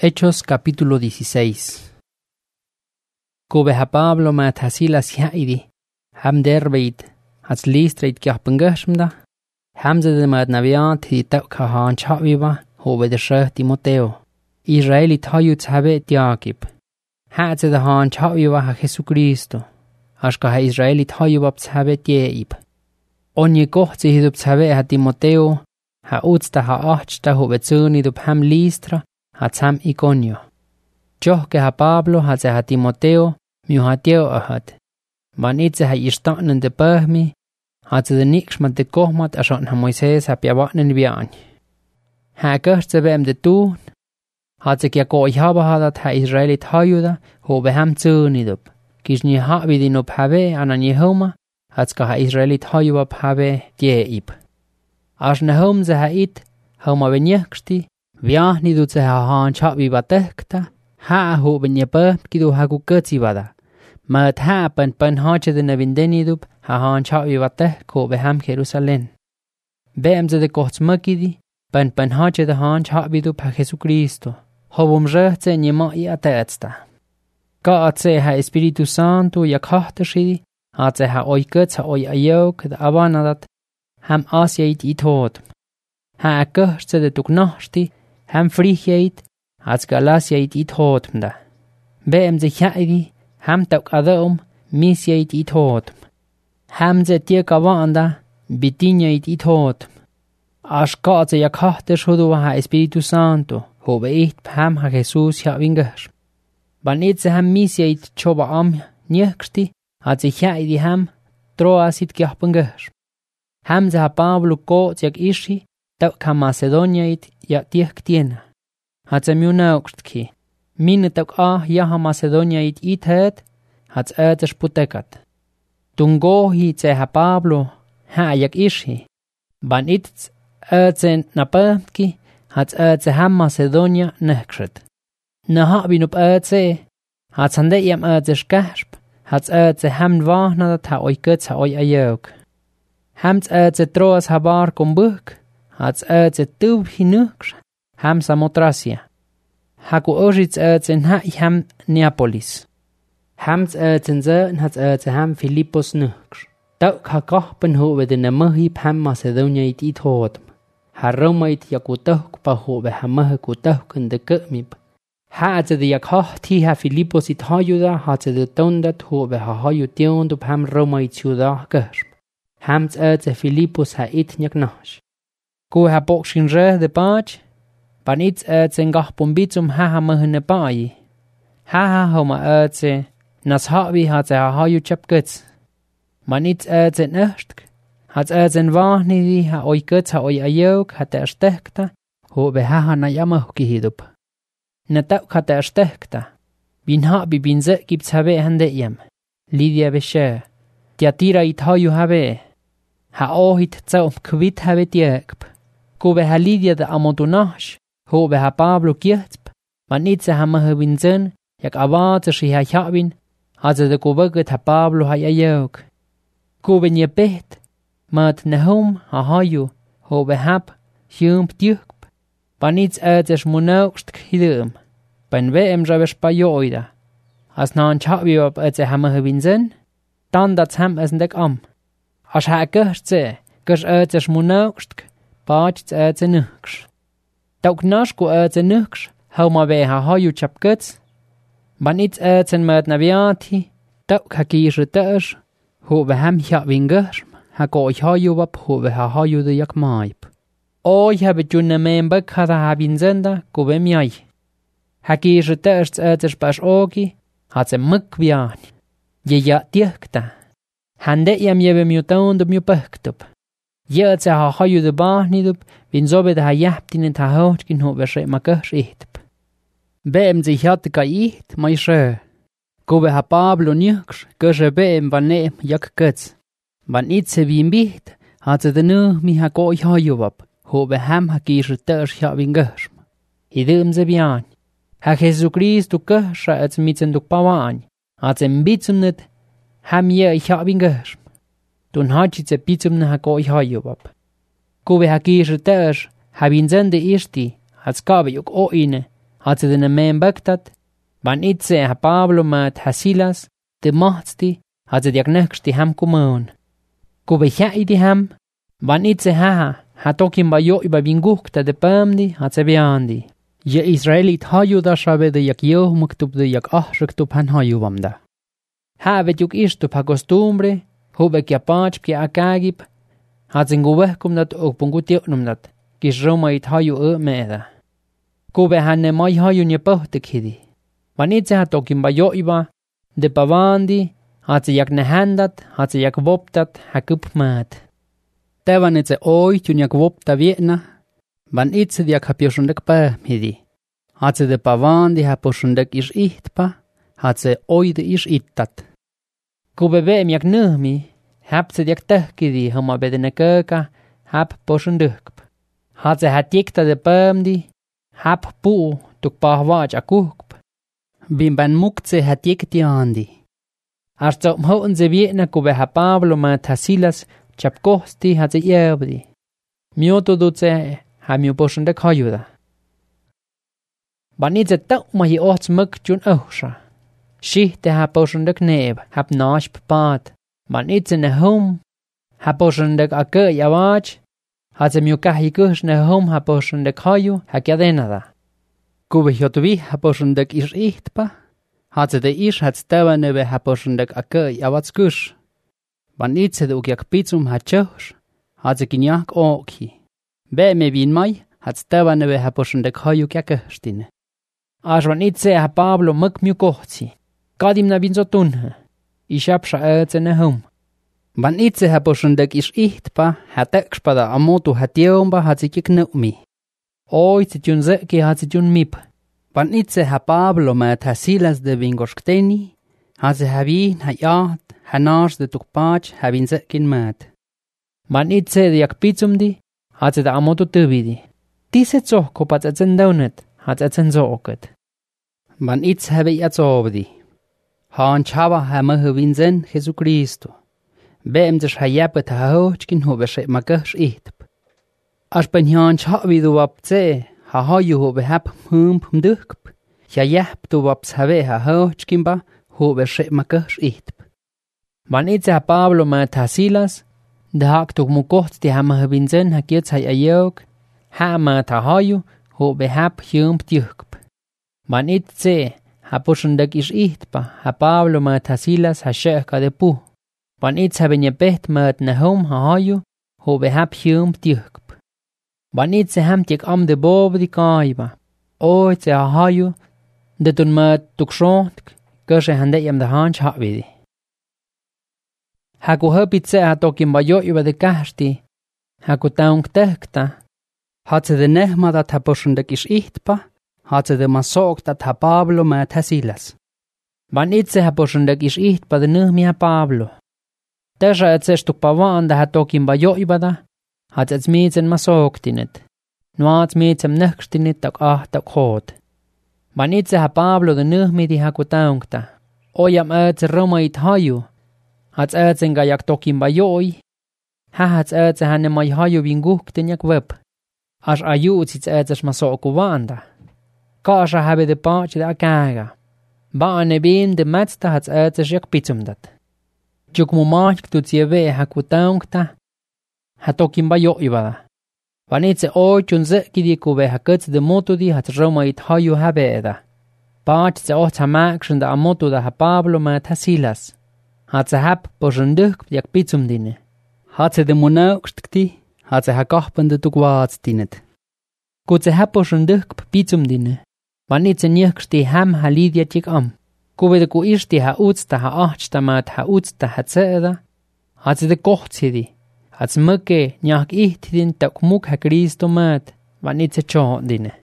Hechos capítulo 16. Kubeha Pablo mat hasilas yaidi, ham derbeit, hats listreit kiahpengashmda, ham ze de mat naviant hi tauka haan chaviva, hove de sheh Timoteo. Israeli tayut habe tiakib. Hatze de haan chaviva ha Jesu Cristo. Ashka ha Israeli tayubab habe tieib. Onye kohze hidub habe ha Timoteo, ha utsta ha achta hove zunidub ham listra, Hatsam Iconio. Johke ha Pablo hatze ha Timoteo, miu ha teo ahat. Man itse ha istanen de pahmi, hatze de nikschmat de kohmat ashan ha Moises ha piawanen vian. Ha kertze beem de tuun, hatze kia ko ihaba hadat ha Israelit hayuda, ho beham zunidub. Kishni ha vidinub have anan Jehoma, hatska ha Israelit hayubab have tieib. Ashne homze ha it, homa venjeksti, Viahni du ha haan chavi batekta, ha ho benye kidu ha kuketsi vada. Mat ha pen hache de nevindeni dub ha haan chavi batek ko beham Jerusalem. Beem ze de kohtsmakidi, pen hache de haan chavi dub ha Jesu Cristo. Hobum rehze nyema I atetsta. Ka atse ha Espiritu Santo ya kahtashidi, atse ha oikets ha oi ayok de abanadat, ham asyait itod. Ha akkertse de tuknashti, ham friheit, als galasiait it hotmda. Beem ze chaidi, ham tauk adom, misiait it hotm. Ham ze tiekavanda, bitiniait it hotm. Ashka ze yakahte shudu ha Espiritu Santo, hobe it ham ha Jesus ja wingesh. Ban ze ham misiait choba am, nieksti, hat ze chaidi ham, troasit kiahpengesh. Ham ze ha Pablo ko jak ishi, tauk ha Macedoniait, ja tiek tiena. Hat ze miu naukstki. Mine tauk ja ha Macedoniait ithet, hat ze sputekat. Tungohi ze ha Pablo, ha jak ishi. Ban itz ze napamki, hat ze ha Macedonia nekret. Na ha binup ze, hat zande iam ze skasp, hat ze ham wahnadat ha oikets ha oi ayok. Ham ze troas ha bar kumbuk, Hats ze tub hinuksh, ham Samotracia. Haku ojits zen ha ham Neapolis. Hams zen hats ze ham Philippos nuksh. Tauk ha kahpen hove de nemahip ham Macedonia it hodm. Ha Romait yakutok pa hove hamah kutok in de kutmip. Ha ze de yakhti ha Philippos it hayuda hat ze de tondat hove ha hayutiond op ham Romait juda gersp. Hams ze Philippos ha it nyaknash. Ko ha bokshin re de pach, pan itz zengah pombitsum ha mahne pai. Ha homa ze, nas havi hat ze ha hayu chapkets. Man itz zen erstk, hat zen wahni di ha oi kets ha oi ayok hat erstekta, ho be ha na yamah kihidup. Natak hat erstekta. Bin ha bi bin ze gibt's habe hande iem. Lydia beshe. Tiatira it hayu habe. Ha ohit zaum kwit habe tiekp. Kobe ha Lydia de amontonash, hobe ha Pablo kiertsp, man itse ha mahe winzen, jak avate shi ha chavin, hatze de kobeget ha Pablo ha ayok. Kobe nye bet, mat nehom ha hayu, hobe hap, hjump tjukp, pan itz shmunaukst khidum, pan veem ravesh payoida. As naan chaviop etze ha mahe winzen, dan dat ham esndek am. As ha gertze, gers shmunaukst, Paach ze nuksh. Tauk nashku ze nuksh, hau ma ve ha hayu chapkets. Ban itz zen mat naviati, tauk ha kishe tesh, ho ve ham ja wingesh, ha go ich hayu wap ho ve ha hayu de jak maip. Oi habe junne membek ha ha winzenda, go ve miai. Ha kishe tesh ze spash ogi, ha ze muk viani. Je ja tiekta. Hande iam jebe miutaund op miupektup. Ze ha hayu de bahnidup, vin sobe de ha japtinen ta houtkin ho veshe makers ihtp. Beem zich hatte ka iht, mai she. Kobe ha Pablo nyuksh, geshe beem van neem jak kets. Van itse wie biht, hat ze de nu mi ha go ich hayu wap, ho be ham ha kishe tersh ja wingersm. Hidum ze bian. Ha Jesu Christu kesha ets mitsen duk pawan, hat ze mbitsum net, ham je ich ha wingersm. Dun hachi ze pitsum na go ich hayu wap. Kobe ha kishe tersh, ha winzende ishti, als kabe juk o ine, hatse de meen baktat, van itse ha Pablo mat ha Silas, de mahtsti, hatse diagneksti ham kumoon. Kube di ham, van itse ha tokin bajo iba vingukta de pamdi, hatse beandi. Je Israelit haju da shabe de jak yoh muktub de jak ahrektub han haju vamda. Ha vet juk istup ha costumbre, hube kia pach kia akagib, hatse nguvehkum dat og pungutioknum dat, kis romait haju meeda. Kube hanne mai haju nye pohtek hidi. Van itse ha tokin bajo iba, de pavandi, hatse jak nehandat, hatse jak voptat, ha kup maat. Tevan itse oi tjun jak vopta vietna, van itse jak ha pjoshundek hidi. Hatse de pavandi ha poshundek ish ihtpa, hatse oi de ish ittat. Kube veem jak nøhmi, hapse jak tehkidi homa bedene köka, hap poshundukp. Hatse ha tikta de pamdi, hap puu tuk pahvaaj akukp. Bimban muktse ha tikti andi. Arzo mhoon ze vietna kube ha Pablo mat ha Silas chapkosti hatse jevdi. Mioto dutse ha miu poshundek hayuda. Van itse tauma hi ots muk jun ohsha. Shihte ha poshundek neeb, hap nashp paat. Van itse ne hom, ha poshundek ake javaaj, hatse miu kahi kush ne hom ha poshundek hayu ha kiadenada. Kube hiotvi ha poshundek ish ihtpa, hatse de ish hat steva nebe ha poshundek ake javats kush. Van itse de ukiak pitsum ha chosh, hatse kinyak okhi. Be me vin mai, hat steva nebe ha poshundek hayu kiakestine. Až van itse ha Pablo muk miu kohtsi. Kadim na vinzo tunhe. Ishapsha ötse ne hum. Van itse ha poshundek ish ihtpa, ha tekspada amotu ha tiomba hatse kiknumi. Oitse tjun zeki hatse tjun mip. Van itse ha Pablo mat ha Silas de vingorskteni, hatse ha vin ha jaat, ha naas de tukpaach ha vin zekin mat. Van itse de jak pitsumdi, hatse da amotu tuvidi. Tise tsohko pat etsen daunet, hatse etsen zoket. Van itse ha vei atzovdi. Han chava ha mahu vinzen Jesu Kristo. Beem des ha yapet ha hochkin hobe she makash ihtp. As ben han chavi du wapze, ha haju hobe hap mdukp. Ja yap du waps have ha hochkin ba, hobe she makash ihtp. Van itse ha Pablo mat ha Silas, de hak tuk mukoht di ha mahu vinzen ha kiets ha ayok, ha mat ha haju, hobe hap dukp. Van itse ha poshundek ish ihtpa, ha Pablo mat ha Silas ha sheka de pu. Van itse ha benjepet mat ne hom ha haju, hobe hap dukp. Van itse ham tik am de bob di kaiba. Oitse ha haju, de tun mat tuk shontk, kushe hande yam de hanch ha vidi. Ha ku hupitse ha tokin bajo iba de kahti, ha ku taung tehkta, hatse de nehmadat ha poshundek ish ihtpa, hatse de masoktat ha Pablo mat ha Silas. Van itse ha poshundek ish ihtpa de nøhmi ha Pablo. Tesha etse stuk pavanda ha tokin bajo iba da, hatse etsmiitsen masoktinet. Nuats miitsem nëhkstinit tak tak hood. Van itse ha Pablo de nøhmi di ha ku taungta. Ojam etse romait haju, hats etsen ga jak tokin bajoi, hats etsen hanne mai haju vingukten jak web. As ajuutsits etses masoku vanda. Kaasa habe de paatje de akaga. Baane bin de metsta hats etses jak pitsumdat. Juk mu maatk tuts jeve ha ku taungta, ha tokin bajoi vada. Van itse oitjun zekidi kuve ha kuts de motudi hats romait haju habe eda. Paatse oht ha maaksen de amotu da ha Pablo mat ha Silas. Hatse hap poshunduk jak pitsumdine. Hatse de munaukskti, hatse ha kahpende tukwaatstinet. Kutse hap poshunduk pitsumdine. Van itse njeksti ham ha lidiatik am. Kuve de ku ishti ha utsta ha achtsta mat ha utsta ha tseeda. Hatse de kohtsidi. Hatse muke njak ihtidin tak muk ha Kristo mat. Van itse chohdine.